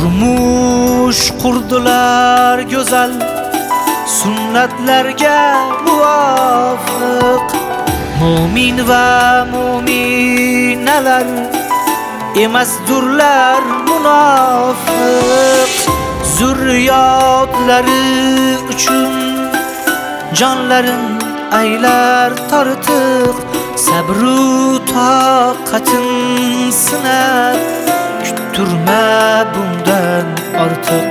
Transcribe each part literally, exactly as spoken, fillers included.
turmush qurdilar go'zal, sunnatlarga muvofiq. Mu'min va mu'minalar emasdurlar munofiq. Zurriyotlari uchun jonlarin aylar tortiq. Sabru toqatin sinab, kutturma bundan ortiq.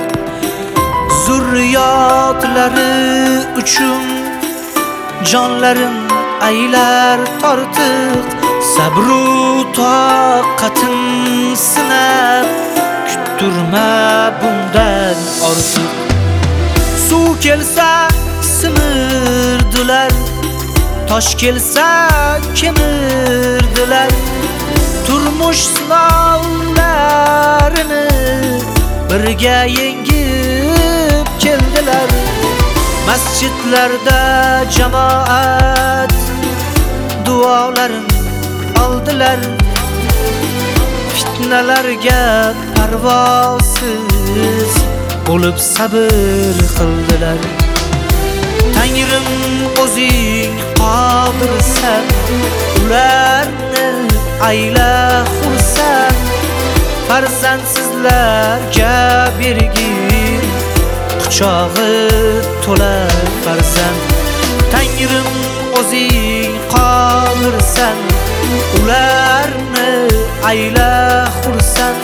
Zurriyotlari uchun jonlarin aylar tortiq. Sabru toqatin sinab, kutturma bundan ortiq. Suv kelsa simirdilar, tosh kelsa kemirdilar. Turmush sinovlarini birga yengib keldilar. Masjidlarda jamoat duolarin oldilar. Fitnalarga parvosiz bo'lib sabr qildilar. Tangrim o'zing qodirsan, ularni ayla xursand. Farzandsizlarga bergin quchog'i to'la farzand. Tangrim o'zing qodirsan, ularni ayla xursand.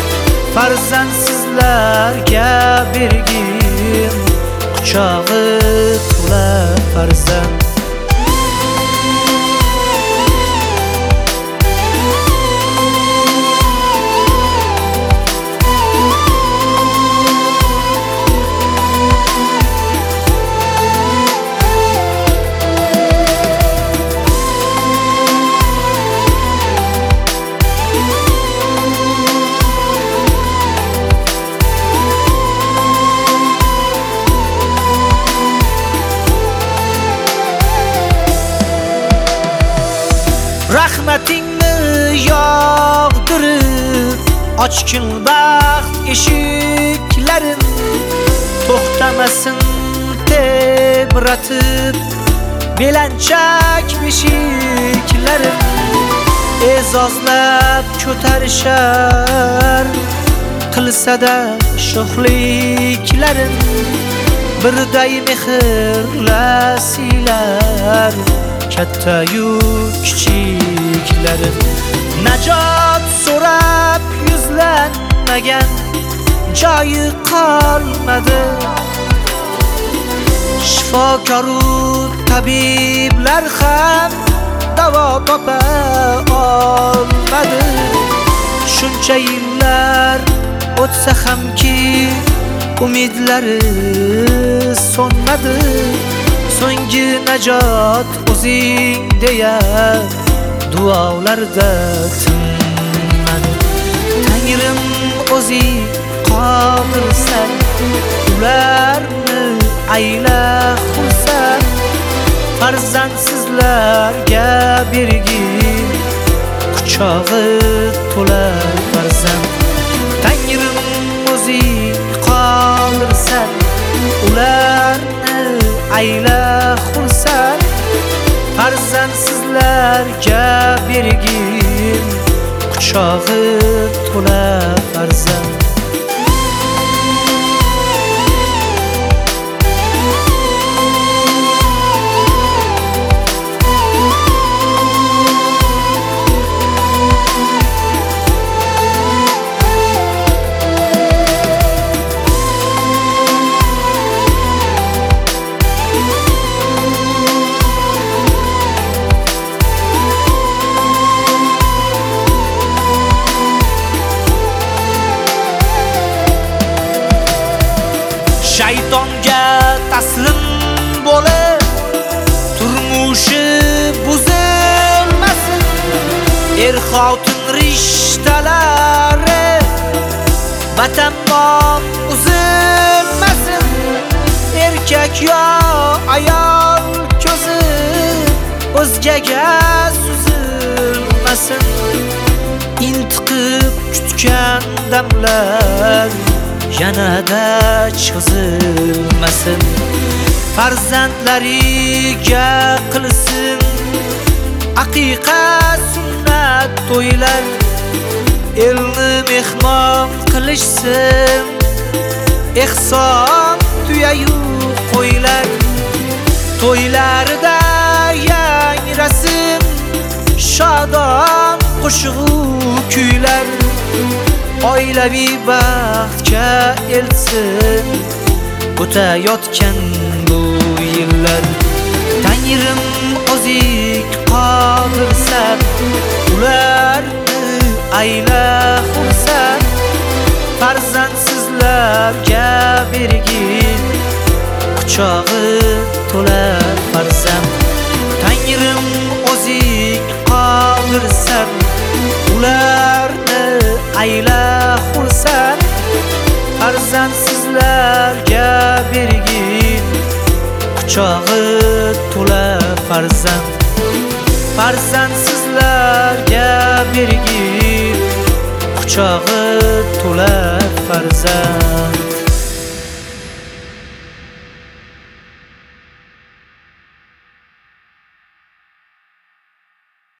Farzandsizlarga bergin quchog'i to'la farzand. Rahmatingni yog'dirib ochgin baxt eshiklarin. To'xtamasin tebratib belanchak beshiklarin. E'zozlab ko'tarishar qilsada sho'xliklarin. Birday mehrlasilar kattayu kichiklarin. Najot so'rab yuzlanmagan joyi qolmadi. Shifokoru tabiblar ham davo topa olmadi. Shuncha yillar o'tsa hamki umidlari so'nmadi. So'nggi najot o'zing deya duolarda tinmadi. Tangrim o'zing qodirsan, ularni ayla xursand. Farzandsizlarga bergin quchog'i to'la farzand. Tangrim o'zing qodirsan, ularni ayla xursand. Farzandsizlarga bergin quchog'i to'la farzand. Shaytonga taslim bo'lib turmushi buzilmasin. Er xotin rishtalari vatandan uzilmasin. Erkak yo ayol ko'zi o'zgaga suzilmasin. Intiqib kutgan damlar yanada cho'zilmasin. Farzandlariga qilsin aqiqa sunnat to'ylar, elni mehmon qilishsin ehson tuyayu qo'ylar. To'ylarida yangrasin shodon qo'shig'u kuylar, oilaviy baxtga elsin o'tayotgan bu yillar. Tangrim o'zik qodirsan, ularni ayla xursand, farzandsizlarga bergin quchog'i to'la farzand. Tangrim o'zik qodirsan, ularni ayla xursand, farzandsizlarga bergin quchog'i to'la farzand. Farzandsizlarga bergin quchog'i to'la farzand.